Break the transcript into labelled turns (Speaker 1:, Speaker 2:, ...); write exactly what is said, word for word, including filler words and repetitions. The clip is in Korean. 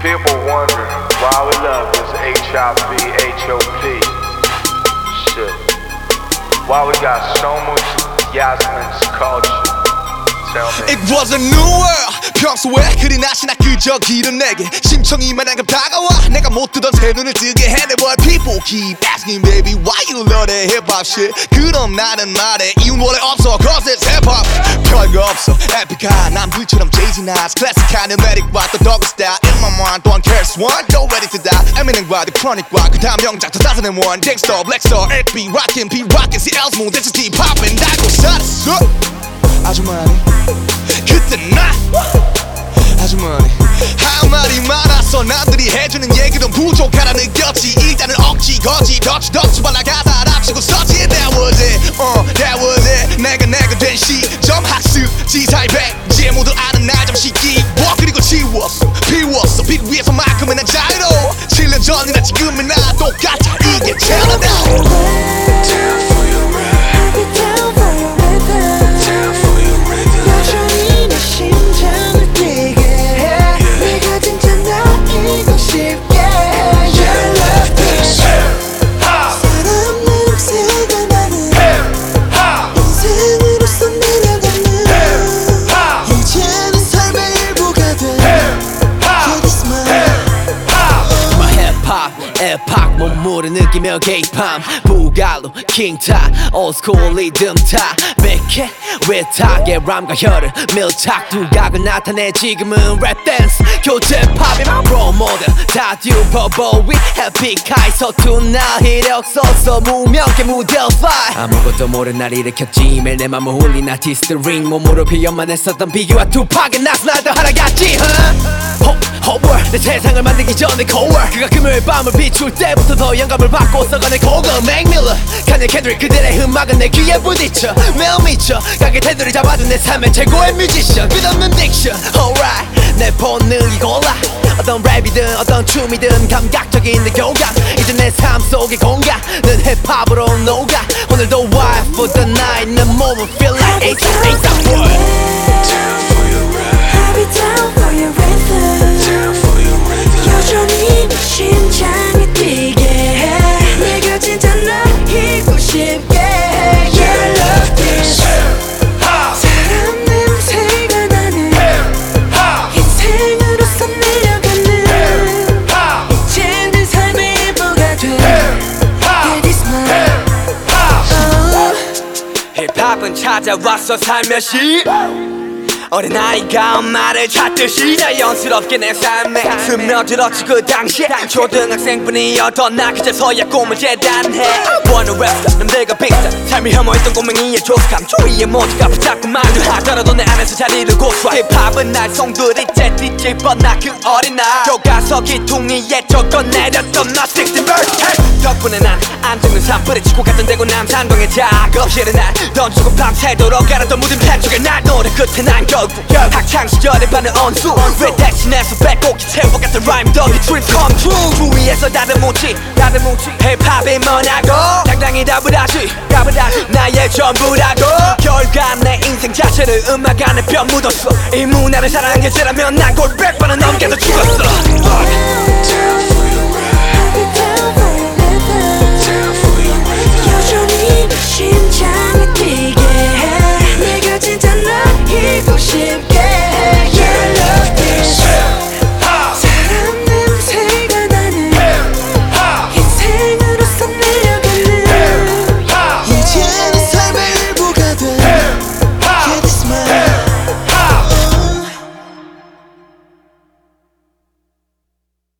Speaker 1: People wonder why we love this H I V H O P shit. Why we got so much Yasmin's culture. Tell me.
Speaker 2: It was a new world. 평소에 그리 나시나 그저 길은 내게 심청이만 한급 다가와 내가 못 뜨던 새 눈을 뜨게 해. But people keep asking baby why you love that hip-hop shit. 그럼 나는 말해 이유는 원래 없어 cause it's hip-hop. 별거 없어 에픽한 남들처럼 Jay-Z Nas 클래식한 음메릭과 또 더그 스타일 In my mind don't care one go ready to die. Eminem과 The Chronic과 그 다음 명작 two thousand one Gangsta Blackstar F B Rockin' P Rockin' C L's moon This is deep poppin' 달고 살았어 아주 많이 그때 나 아주 많이 할 말이 많았어. 남들이 해주는 얘기도 부족하다 느꼈지. 일단은 억지 거지 덧치 덧치 발라 가사 합치고 썼지. That was it, uh, that was it. 내가 내가 된 시점 학습 지사의 백제 모두 아는 날 잠시 기워 그리고 지웠어 비웠어 빛 위에서 만큼은 난 자유로 칠 년 전이나 지금은 나 똑같아 이게 태어난다.
Speaker 3: Down for your ride. I'll be down for your rhythm.
Speaker 4: Down for your rhythm.
Speaker 3: 여전히 내 심장을 뛰게 해. 네가 진짜 느끼고 싶게 해.
Speaker 4: Yeah, love this.
Speaker 3: 사람 냄새가 나는 인생으로서 내려가는 이제는 삶의 일부가 돼. Yeah, this my
Speaker 5: My hip-hop, 에팍 몸무를 느끼며 게이팜 부갈로 킹타 올스쿨 리듬 타 맥해 외탁의 람과 혀를 밀착 두각을 나타내 지금은 랩 댄스 교체 팝이 my role model 다 듀퍼보이 에픽하이 서툰 나 이력 써서 무명계 무대를 fly 아무것도 모른 날 일으켰지 매일 내 맘을 홀린 아티스트 링 몸으로 표현만 했었던 비교와 투팍의 나스나도 하나같이 Whole 내 세상을 만들기 전에 cold war 그가 금요일 밤을 비출 때부터 더 영감을 받고 써가는 곡은 Mac Miller 카니 캔드릭 그들의 음악은 내 귀에 부딪혀 매우 미쳐 가게 테두리 잡아준 내 삶의 최고의 뮤지션 끝없는 딕션 Alright 내 본능이 골라 어떤 랩이든 어떤 춤이든 감각적인 내 교감 이제 내 삶 속의 공간은 힙합으로 녹아 오늘도 wild for the night 내 몸은 feel like A$AP A$AP Boy
Speaker 4: Down for your ride.
Speaker 3: I'll be down for your rhythm.
Speaker 4: Down for your rhythm.
Speaker 3: 여전히 내 심장이 뛰게 해. 네가 진짜 느끼고 싶게 해. Yeah, love this. 사람 냄새가 나는 인생으로서 내려가는 이젠 내 삶의 일부가 돼. Yeah, this my
Speaker 5: 힙합은 찾아왔어 살며시 어린아이가 엄마를 찾듯이 자연스럽게 내 삶에 스며들었지 그 당시에 초등학생뿐이었던 나 그제서야 꿈을 재단해 Wanna rap 남들과 비슷한 삶이 혐오했던 꼬맹이의 조숙함 주위의 모두가 붙잡고 만류하더라도 내 안에서 자리를 고수하 힙합은 날 송두리 째 뒤집어 나 그 어린 날 교과서 기퉁이에 적어 내렸던 나 sixteen verse hey! 덕분에 난 안정된 삶 뿌리치고 갔던 대구 남산동의 작업실에 날 던지고 밤새도록 갈았던 무딘 팬쪽에 날 노래 끝에 난 결국 학창시절에 받는 언수 왜 대신해서 빼곡히 채워갔던 라임 더비 dream come true 주위에서 다들 묻지 다들 묻지 힙합이 뭐냐고 당당히 답을 하지 답을 하지 나의 전부라고 결과 내 인생 자체를 음악 안에 뼈 묻었어 이 문화를 사랑했지라면 난 골 백 번은 넘게도 죽었어